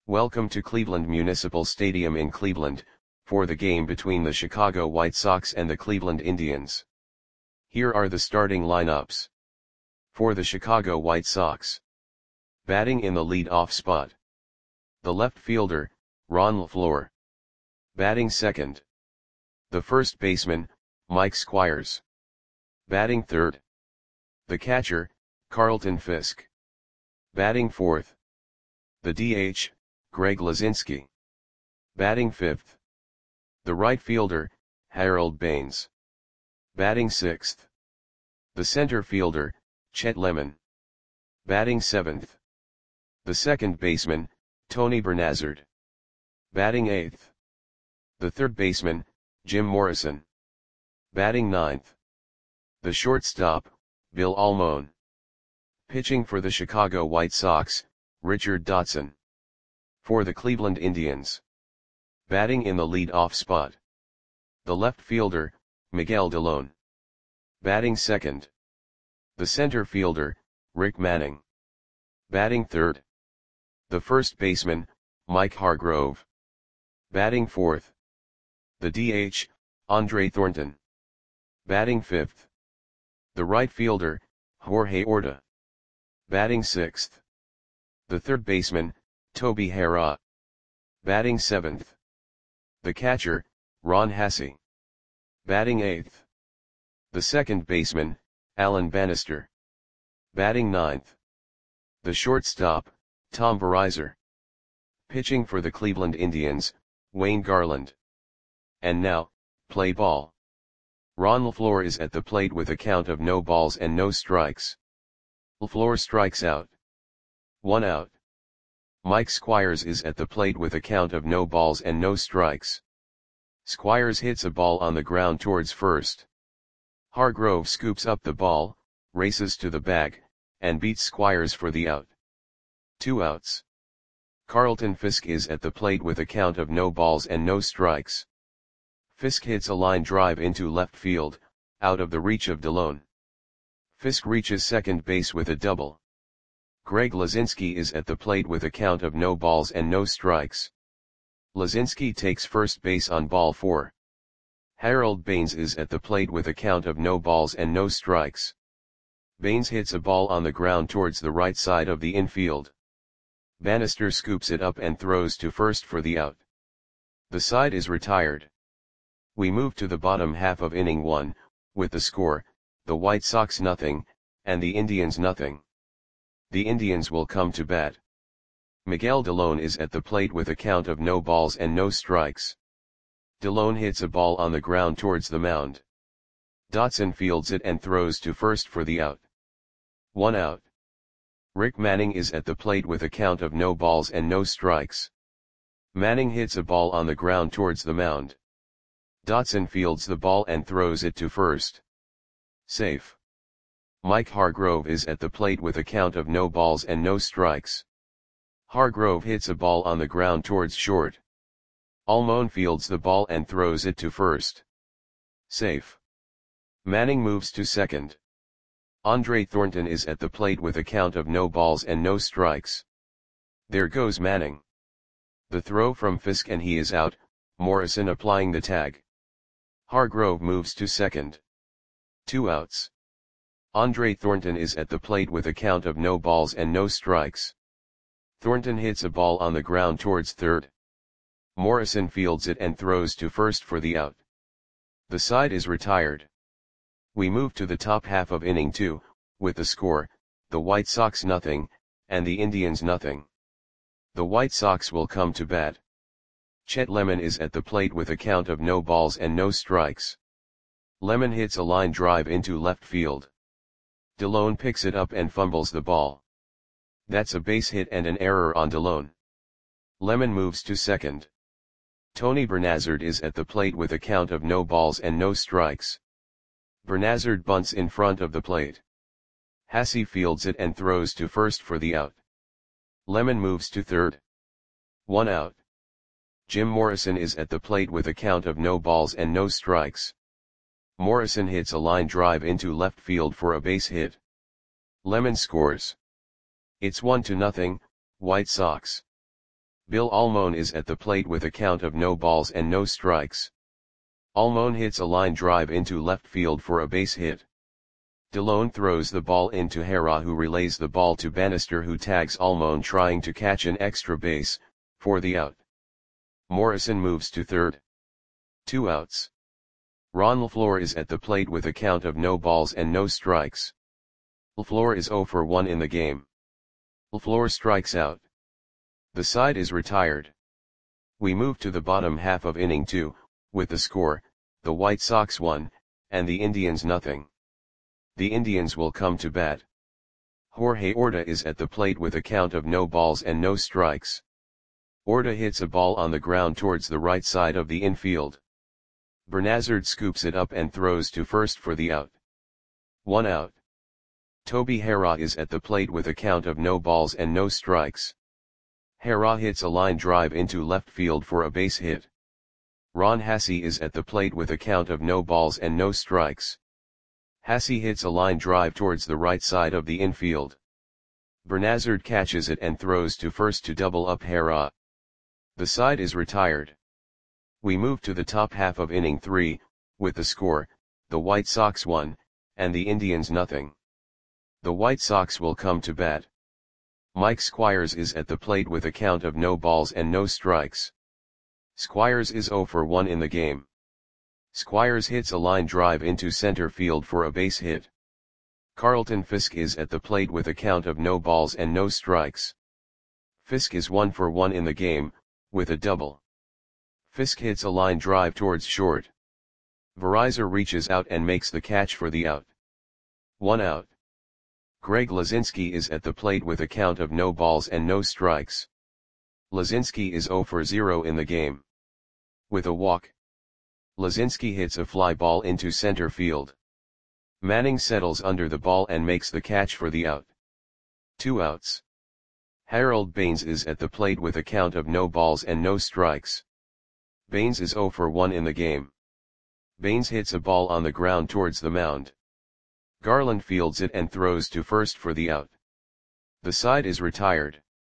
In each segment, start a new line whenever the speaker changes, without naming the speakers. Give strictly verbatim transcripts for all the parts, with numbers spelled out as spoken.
Welcome to Cleveland Municipal Stadium in Cleveland, for the game between the Chicago White Sox and the Cleveland Indians. Here are the starting lineups. For the Chicago White Sox. Batting in the lead-off spot. The left fielder, Ron LeFlore. Batting second. The first baseman, Mike Squires. Batting third. The catcher, Carlton Fisk. Batting fourth. The D H, Greg Luzinski. Batting fifth. The right fielder, Harold Baines. Batting sixth. The center fielder, Chet Lemon. Batting seventh. The second baseman, Tony Bernazard. Batting eighth. The third baseman, Jim Morrison. Batting ninth. The shortstop, Bill Almon. Pitching for the Chicago White Sox, Richard Dotson. For the Cleveland Indians. Batting in the lead-off spot. The left fielder, Miguel Delone. Batting second. The center fielder, Rick Manning. Batting third. The first baseman, Mike Hargrove. Batting fourth. The D H, Andre Thornton. Batting fifth. The right fielder, Jorge Orta. Batting sixth. The third baseman, Toby Harrah. Batting seventh. The catcher, Ron Hassey. Batting eighth. The second baseman, Alan Bannister. Batting ninth. The shortstop, Tom Verizar. Pitching for the Cleveland Indians, Wayne Garland. And now, play ball. Ron LeFlore is at the plate with a count of no balls and no strikes. LeFlore strikes out. One out. Mike Squires is at the plate with a count of no balls and no strikes. Squires hits a ball on the ground towards first. Hargrove scoops up the ball, races to the bag, and beats Squires for the out. Two outs. Carlton Fisk is at the plate with a count of no balls and no strikes. Fisk hits a line drive into left field, out of the reach of Delone. Fisk reaches second base with a double. Greg Luzinski is at the plate with a count of no balls and no strikes. Luzinski takes first base on ball four. Harold Baines is at the plate with a count of no balls and no strikes. Baines hits a ball on the ground towards the right side of the infield. Bannister scoops it up and throws to first for the out. The side is retired. We move to the bottom half of inning one, with the score, the White Sox nothing, and the Indians nothing. The Indians will come to bat. Miguel Delone is at the plate with a count of no balls and no strikes. Delone hits a ball on the ground towards the mound. Dotson fields it and throws to first for the out. One out. Rick Manning is at the plate with a count of no balls and no strikes. Manning hits a ball on the ground towards the mound. Dotson fields the ball and throws it to first. Safe. Mike Hargrove is at the plate with a count of no balls and no strikes. Hargrove hits a ball on the ground towards short. Almon fields the ball and throws it to first. Safe. Manning moves to second. Andre Thornton is at the plate with a count of no balls and no strikes. There goes Manning. The throw from Fisk and he is out, Morrison applying the tag. Hargrove moves to second. Two outs. Andre Thornton is at the plate with a count of no balls and no strikes. Thornton hits a ball on the ground towards third. Morrison fields it and throws to first for the out. The side is retired. We move to the top half of inning two, with the score, the White Sox nothing, and the Indians nothing. The White Sox will come to bat. Chet Lemon is at the plate with a count of no balls and no strikes. Lemon hits a line drive into left field. Delone picks it up and fumbles the ball. That's a base hit and an error on Delone. Lemon moves to second. Tony Bernazard is at the plate with a count of no balls and no strikes. Bernazard bunts in front of the plate. Hassey fields it and throws to first for the out. Lemon moves to third. One out. Jim Morrison is at the plate with a count of no balls and no strikes. Morrison hits a line drive into left field for a base hit. Lemon scores. It's one to nothing, White Sox. Bill Almon is at the plate with a count of no balls and no strikes. Almon hits a line drive into left field for a base hit. Delone throws the ball into Hera, who relays the ball to Bannister, who tags Almon trying to catch an extra base, for the out. Morrison moves to third. Two outs. Ron LaFleur is at the plate with a count of no balls and no strikes. LaFleur is oh for one in the game. LaFleur strikes out. The side is retired. We move to the bottom half of inning two, with the score, the White Sox one, and the Indians nothing. The Indians will come to bat. Jorge Orta is at the plate with a count of no balls and no strikes. Orta hits a ball on the ground towards the right side of the infield. Bernazard scoops it up and throws to first for the out. One out. Toby Hera is at the plate with a count of no balls and no strikes. Hera hits a line drive into left field for a base hit. Ron Hassey is at the plate with a count of no balls and no strikes. Hassey hits a line drive towards the right side of the infield. Bernazard catches it and throws to first to double up Hera. The side is retired. We move to the top half of inning three, with the score, the White Sox one, and the Indians nothing. The White Sox will come to bat. Mike Squires is at the plate with a count of no balls and no strikes. Squires is oh for one in the game. Squires hits a line drive into center field for a base hit. Carlton Fisk is at the plate with a count of no balls and no strikes. Fisk is one for one in the game, with a double. Fisk hits a line drive towards short. Verizar reaches out and makes the catch for the out. One out. Greg Lazinski is at the plate with a count of no balls and no strikes. Lazinski is oh for zero in the game. With a walk. Lazinski hits a fly ball into center field. Manning settles under the ball and makes the catch for the out. Two outs. Harold Baines is at the plate with a count of no balls and no strikes. Baines is oh for one in the game. Baines hits a ball on the ground towards the mound. Garland fields it and throws to first for the out. The side is retired.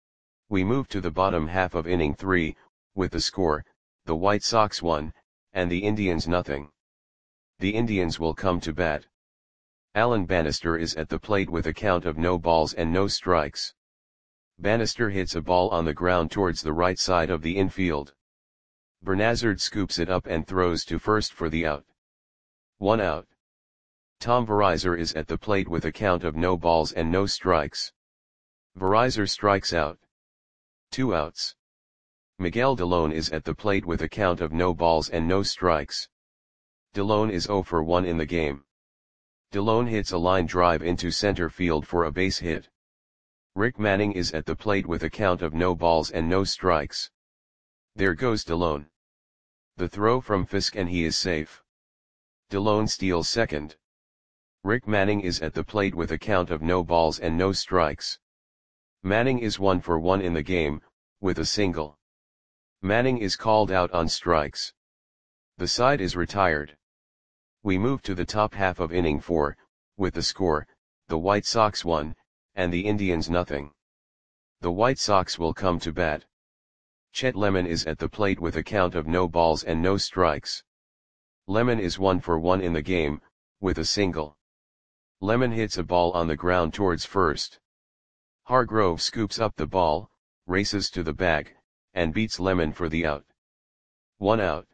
We move to the bottom half of inning three, with the score, the White Sox one, and the Indians nothing. The Indians will come to bat. Alan Bannister is at the plate with a count of no balls and no strikes. Bannister hits a ball on the ground towards the right side of the infield. Bernazard scoops it up and throws to first for the out. One out. Tom Verizar is at the plate with a count of no balls and no strikes. Verizar strikes out. Two outs. Miguel Delone is at the plate with a count of no balls and no strikes. Delone is oh for one in the game. Delone hits a line drive into center field for a base hit. Rick Manning is at the plate with a count of no balls and no strikes. There goes Delone. The throw from Fisk and he is safe. Delone steals second. Rick Manning is at the plate with a count of no balls and no strikes. Manning is one for one in the game, with a single. Manning is called out on strikes. The side is retired. We move to the top half of inning four, with the score, the White Sox one, and the Indians nothing. The White Sox will come to bat. Chet Lemon is at the plate with a count of no balls and no strikes. Lemon is one for one in the game, with a single. Lemon hits a ball on the ground towards first. Hargrove scoops up the ball, races to the bag, and beats Lemon for the out. One out.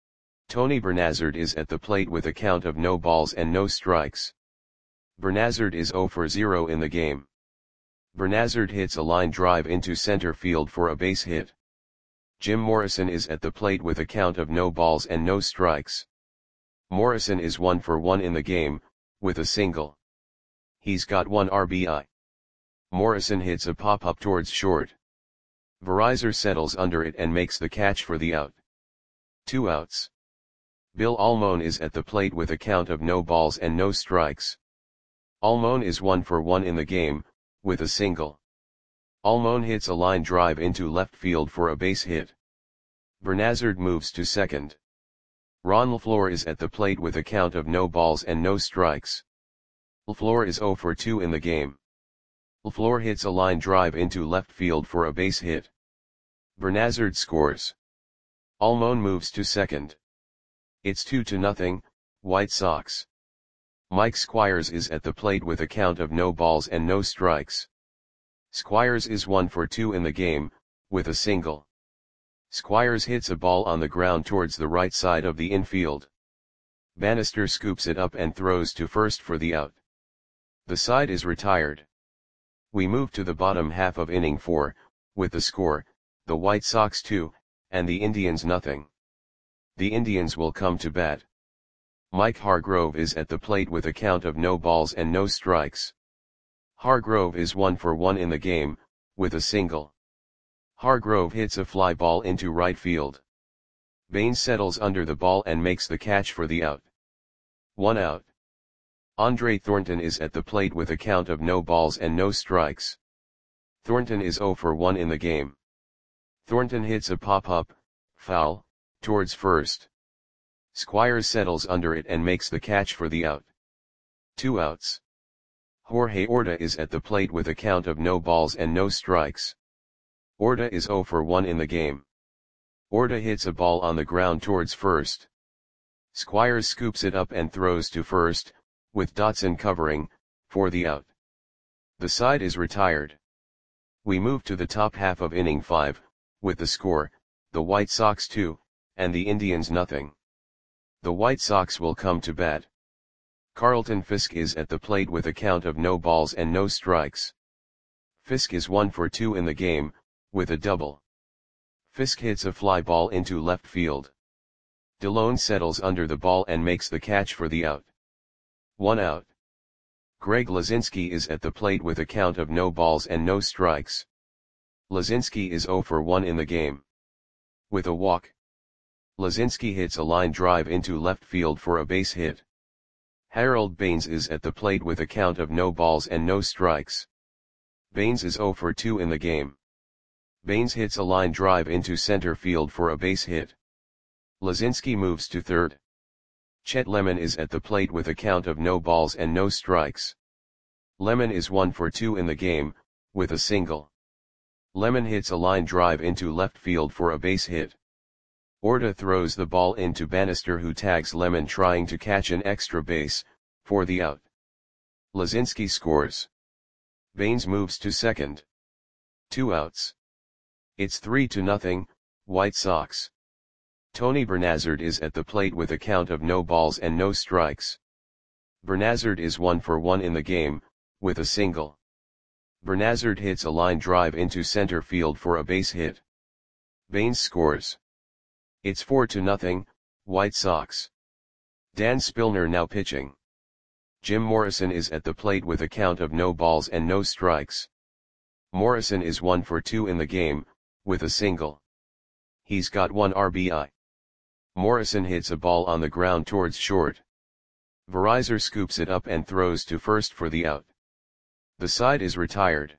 Tony Bernazard is at the plate with a count of no balls and no strikes. Bernazard is oh for zero in the game. Bernazard hits a line drive into center field for a base hit. Jim Morrison is at the plate with a count of no balls and no strikes. Morrison is one for one in the game, with a single. He's got one R B I. Morrison hits a pop-up towards short. Verizar settles under it and makes the catch for the out. Two outs. Bill Almon is at the plate with a count of no balls and no strikes. Almon is one for one in the game, with a single. Almon hits a line drive into left field for a base hit. Bernazard moves to second. Ron LaFleur is at the plate with a count of no balls and no strikes. LaFleur is oh for two in the game. LaFleur hits a line drive into left field for a base hit. Bernazard scores. Almon moves to second. It's two to nothing, White Sox. Mike Squires is at the plate with a count of no balls and no strikes. Squires is one for two in the game, with a single. Squires hits a ball on the ground towards the right side of the infield. Bannister scoops it up and throws to first for the out. The side is retired. We move to the bottom half of inning four, with the score, the White Sox two, and the Indians nothing. The Indians will come to bat. Mike Hargrove is at the plate with a count of no balls and no strikes. Hargrove is one for one in the game, with a single. Hargrove hits a fly ball into right field. Baines settles under the ball and makes the catch for the out. One out. Andre Thornton is at the plate with a count of no balls and no strikes. Thornton is zero for one in the game. Thornton hits a pop-up, foul, towards first. Squires settles under it and makes the catch for the out. Two outs. Jorge Orta is at the plate with a count of no balls and no strikes. Orta is zero for one in the game. Orta hits a ball on the ground towards first. Squires scoops it up and throws to first, with Dotson covering, for the out. The side is retired. We move to the top half of inning five, with the score, the White Sox two, and the Indians nothing. The White Sox will come to bat. Carlton Fisk is at the plate with a count of no balls and no strikes. Fisk is one for two in the game, with a double. Fisk hits a fly ball into left field. DeLone settles under the ball and makes the catch for the out. One out. Greg Lazinski is at the plate with a count of no balls and no strikes. Lazinski is zero for one in the game. With a walk. Lazinski hits a line drive into left field for a base hit. Harold Baines is at the plate with a count of no balls and no strikes. Baines is zero for two in the game. Baines hits a line drive into center field for a base hit. Lazinski moves to third. Chet Lemon is at the plate with a count of no balls and no strikes. Lemon is one for two in the game, with a single. Lemon hits a line drive into left field for a base hit. Orta throws the ball into Bannister, who tags Lemon trying to catch an extra base, for the out. Lazinski scores. Baines moves to second. Two outs. It's three to nothing, White Sox. Tony Bernazard is at the plate with a count of no balls and no strikes. Bernazard is one for one in the game, with a single. Bernazard hits a line drive into center field for a base hit. Baines scores. It's four to nothing, White Sox. Dan Spillner now pitching. Jim Morrison is at the plate with a count of no balls and no strikes. Morrison is one for two in the game, with a single. He's got one R B I. Morrison hits a ball on the ground towards short. Verizor scoops it up and throws to first for the out. The side is retired.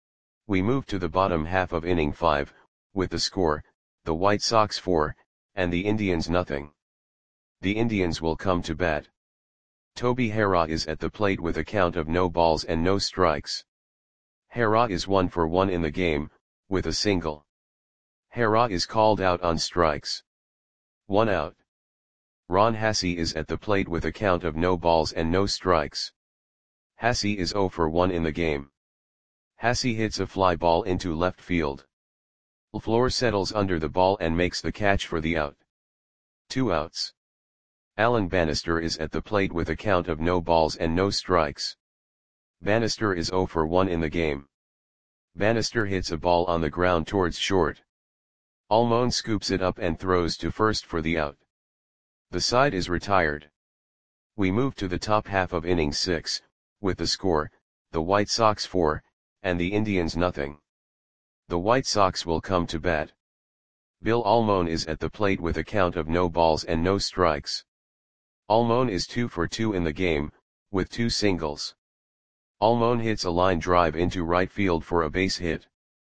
We move to the bottom half of inning five, with the score, the White Sox four, and the Indians nothing. The Indians will come to bat. Toby Harrah is at the plate with a count of no balls and no strikes. Harrah is one for one in the game, with a single. Harrah is called out on strikes. One out. Ron Hassey is at the plate with a count of no balls and no strikes. Hassey is zero for one in the game. Hassey hits a fly ball into left field. LaFleur settles under the ball and makes the catch for the out. Two outs. Alan Bannister is at the plate with a count of no balls and no strikes. Bannister is zero for one in the game. Bannister hits a ball on the ground towards short. Almon scoops it up and throws to first for the out. The side is retired. We move to the top half of inning six, with the score, the White Sox four, and the Indians nothing. The White Sox will come to bat. Bill Almon is at the plate with a count of no balls and no strikes. Almon is two for two in the game, with two singles. Almon hits a line drive into right field for a base hit.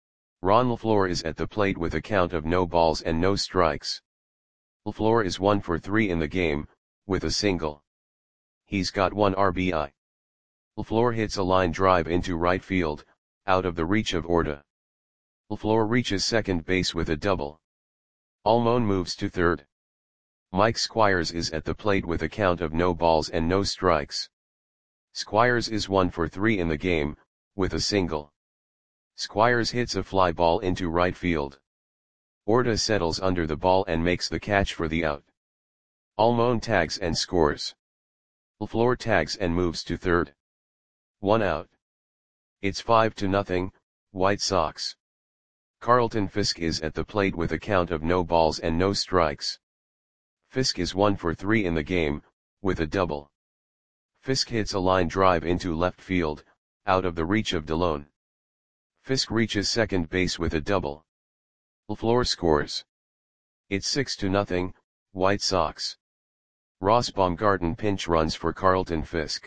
Ron LaFleur is at the plate with a count of no balls and no strikes. LaFleur is one for three in the game, with a single. He's got one R B I. LaFleur hits a line drive into right field, out of the reach of Orta. Floor reaches second base with a double. Almon moves to third. Mike Squires is at the plate with a count of no balls and no strikes. Squires is one for three in the game, with a single. Squires hits a fly ball into right field. Orta settles under the ball and makes the catch for the out. Almon tags and scores. Floor tags and moves to third. One out. It's five to nothing, White Sox. Carlton Fisk is at the plate with a count of no balls and no strikes. Fisk is one for three in the game, with a double. Fisk hits a line drive into left field, out of the reach of DeLone. Fisk reaches second base with a double. Floor scores. It's six to nothing, White Sox. Ross Baumgarten pinch runs for Carlton Fisk.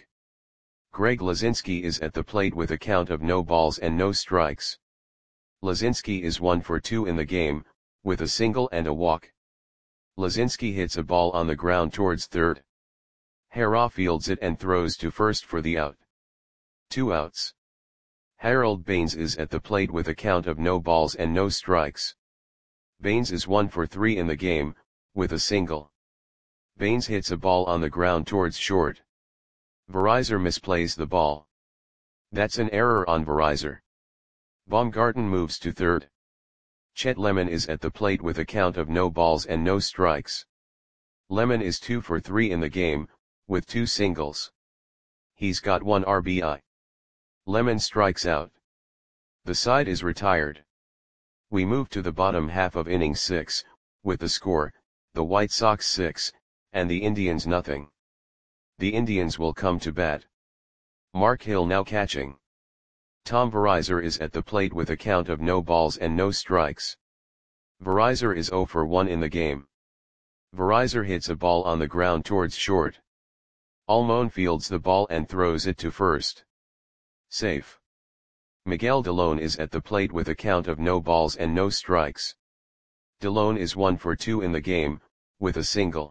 Greg Lazinski is at the plate with a count of no balls and no strikes. Lazinski is one for two in the game, with a single and a walk. Lazinski hits a ball on the ground towards third. Hara fields it and throws to first for the out. Two outs. Harold Baines is at the plate with a count of no balls and no strikes. Baines is one for three in the game, with a single. Baines hits a ball on the ground towards short. Verizor misplays the ball. That's an error on Verizor. Baumgarten moves to third. Chet Lemon is at the plate with a count of no balls and no strikes. Lemon is two for three in the game, with two singles. He's got one R B I. Lemon strikes out. The side is retired. We move to the bottom half of inning six, with the score, the White Sox six, and the Indians nothing. The Indians will come to bat. Mark Hill now catching. Tom Verizor is at the plate with a count of no balls and no strikes. Verizor is zero for one in the game. Verizor hits a ball on the ground towards short. Almon fields the ball and throws it to first. Safe. Miguel DeLone is at the plate with a count of no balls and no strikes. DeLone is one for two in the game, with a single.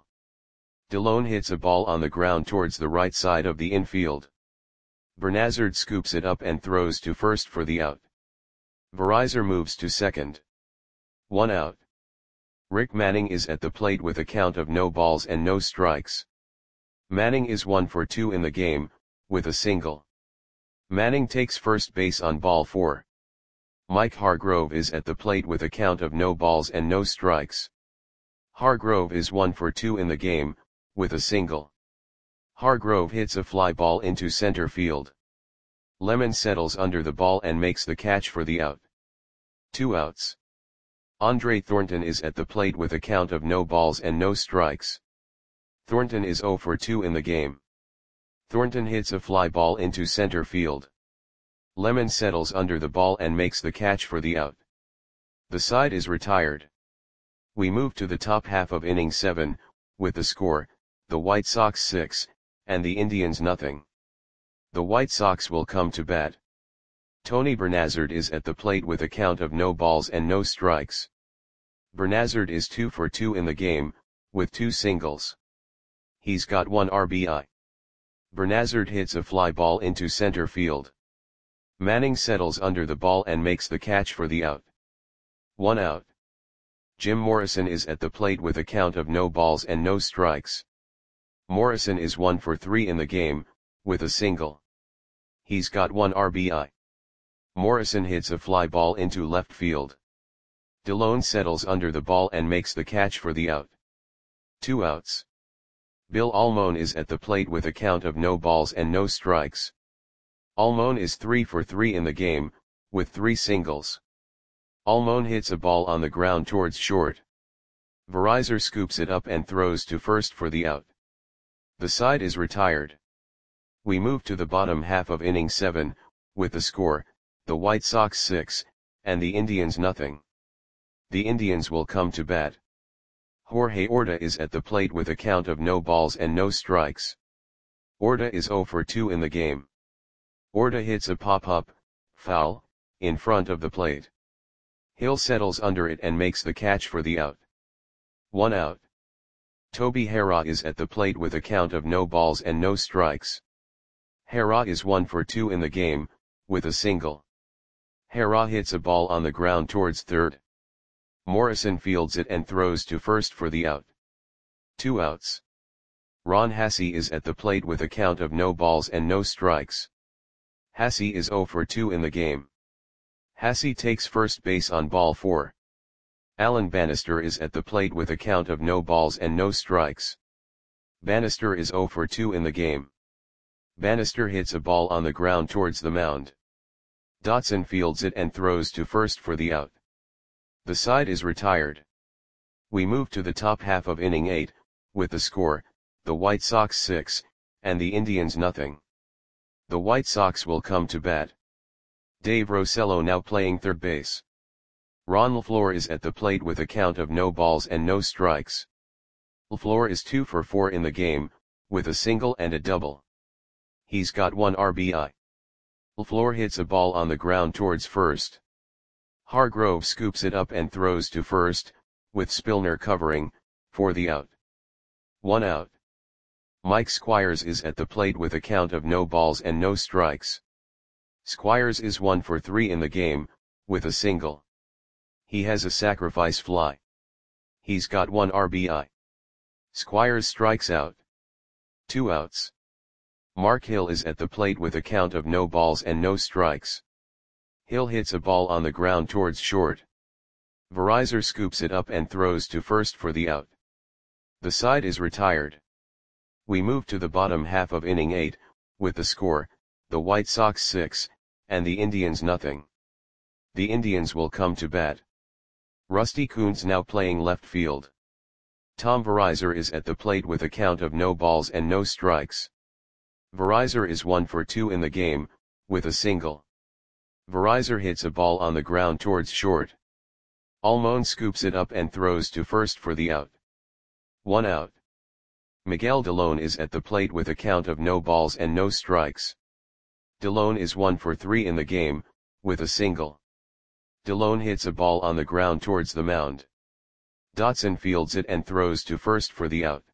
DeLone hits a ball on the ground towards the right side of the infield. Bernazard scoops it up and throws to first for the out. Verizor moves to second. One out. Rick Manning is at the plate with a count of no balls and no strikes. Manning is one for two in the game, with a single. Manning takes first base on ball four. Mike Hargrove is at the plate with a count of no balls and no strikes. Hargrove is one for two in the game, with a single. Hargrove hits a fly ball into center field. Lemon settles under the ball and makes the catch for the out. Two outs. Andre Thornton is at the plate with a count of no balls and no strikes. Thornton is zero for two in the game. Thornton hits a fly ball into center field. Lemon settles under the ball and makes the catch for the out. The side is retired. We move to the top half of inning seven, with the score, the White Sox six, and the Indians nothing. The White Sox will come to bat. Tony Bernazard is at the plate with a count of no balls and no strikes. Bernazard is two for two in the game, with two singles. He's got one R B I. Bernazard hits a fly ball into center field. Manning settles under the ball and makes the catch for the out. One out. Jim Morrison is at the plate with a count of no balls and no strikes. Morrison is one for three in the game, with a single. He's got one R B I. Morrison hits a fly ball into left field. DeLone settles under the ball and makes the catch for the out. Two outs. Bill Almon is at the plate with a count of no balls and no strikes. Almon is three for three in the game, with three singles. Almon hits a ball on the ground towards short. Verizor scoops it up and throws to first for the out. The side is retired. We move to the bottom half of inning seven, with the score, the White Sox six, and the Indians nothing. The Indians will come to bat. Jorge Orta is at the plate with a count of no balls and no strikes. Orta is zero for two in the game. Orta hits a pop-up, foul, in front of the plate. Hill settles under it and makes the catch for the out. One out. Toby Hara is at the plate with a count of no balls and no strikes. Hara is one for two in the game, with a single. Hara hits a ball on the ground towards third. Morrison fields it and throws to first for the out. Two outs. Ron Hasse is at the plate with a count of no balls and no strikes. Hasse is oh for two in the game. Hasse takes first base on ball four. Alan Bannister is at the plate with a count of no balls and no strikes. Bannister is oh for two in the game. Bannister hits a ball on the ground towards the mound. Dotson fields it and throws to first for the out. The side is retired. We move to the top half of inning eight, with the score, the White Sox six, and the Indians nothing. The White Sox will come to bat. Dave Rosello now playing third base. Ron LaFleur is at the plate with a count of no balls and no strikes. LaFleur is two for four in the game, with a single and a double. He's got one R B I. LaFleur hits a ball on the ground towards first. Hargrove scoops it up and throws to first, with Spillner covering, for the out. One out. Mike Squires is at the plate with a count of no balls and no strikes. Squires is one for three in the game, with a single. He has a sacrifice fly. He's got one R B I. Squires strikes out. Two outs. Mark Hill is at the plate with a count of no balls and no strikes. Hill hits a ball on the ground towards short. Verizor scoops it up and throws to first for the out. The side is retired. We move to the bottom half of inning eight, with the score, the White Sox six, and the Indians nothing. The Indians will come to bat. Rusty Kuntz now playing left field. Tom Verizor is at the plate with a count of no balls and no strikes. Verizor is one for two in the game, with a single. Verizor hits a ball on the ground towards short. Almon scoops it up and throws to first for the out. One out. Miguel Delone is at the plate with a count of no balls and no strikes. Delone is one for three in the game, with a single. Delone hits a ball on the ground towards the mound. Dotson fields it and throws to first for the out.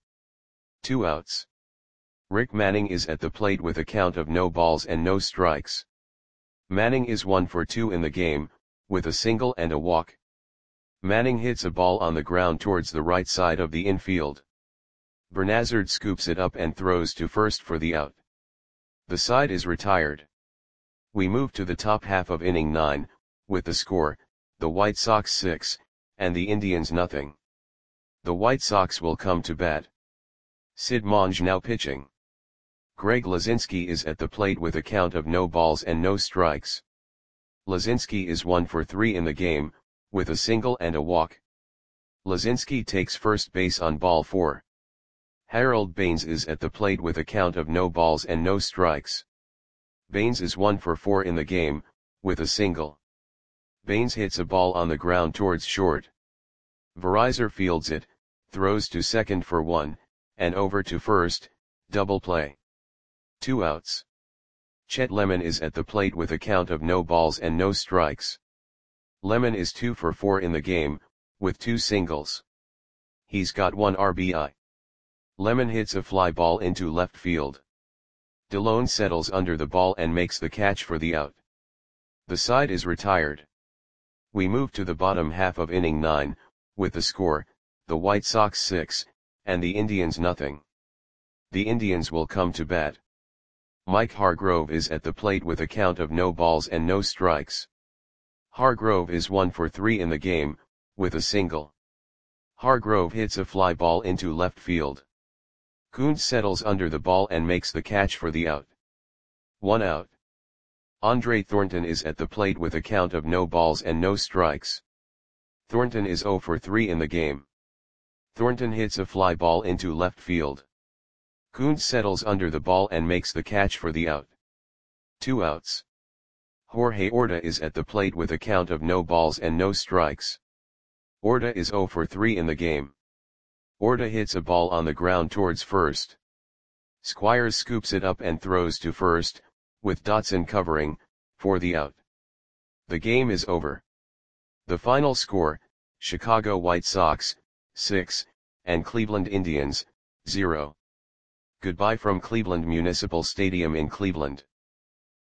Two outs. Rick Manning is at the plate with a count of no balls and no strikes. Manning is one for two in the game, with a single and a walk. Manning hits a ball on the ground towards the right side of the infield. Bernazard scoops it up and throws to first for the out. The side is retired. We move to the top half of inning nine, with the score, the White Sox six, and the Indians nothing. The White Sox will come to bat. Sid Monge now pitching. Greg Lazinski is at the plate with a count of no balls and no strikes. Lazinski is one for three in the game, with a single and a walk. Lazinski takes first base on ball four. Harold Baines is at the plate with a count of no balls and no strikes. Baines is one for four in the game, with a single. Baines hits a ball on the ground towards short. Verizor fields it, throws to second for one, and over to first, double play. Two outs. Chet Lemon is at the plate with a count of no balls and no strikes. Lemon is two for four in the game, with two singles. He's got one R B I. Lemon hits a fly ball into left field. Delone settles under the ball and makes the catch for the out. The side is retired. We move to the bottom half of inning nine, with the score, the White Sox six, and the Indians nothing. The Indians will come to bat. Mike Hargrove is at the plate with a count of no balls and no strikes. Hargrove is one for three in the game, with a single. Hargrove hits a fly ball into left field. Kuntz settles under the ball and makes the catch for the out. One out. Andre Thornton is at the plate with a count of no balls and no strikes. Thornton is oh for three in the game. Thornton hits a fly ball into left field. Kuntz settles under the ball and makes the catch for the out. Two outs. Jorge Orta is at the plate with a count of no balls and no strikes. Orta is oh for three in the game. Orta hits a ball on the ground towards first. Squires scoops it up and throws to first, with Dotson covering, for the out. The game is over. The final score, Chicago White Sox, six, and Cleveland Indians, zero. Goodbye from Cleveland Municipal Stadium in Cleveland.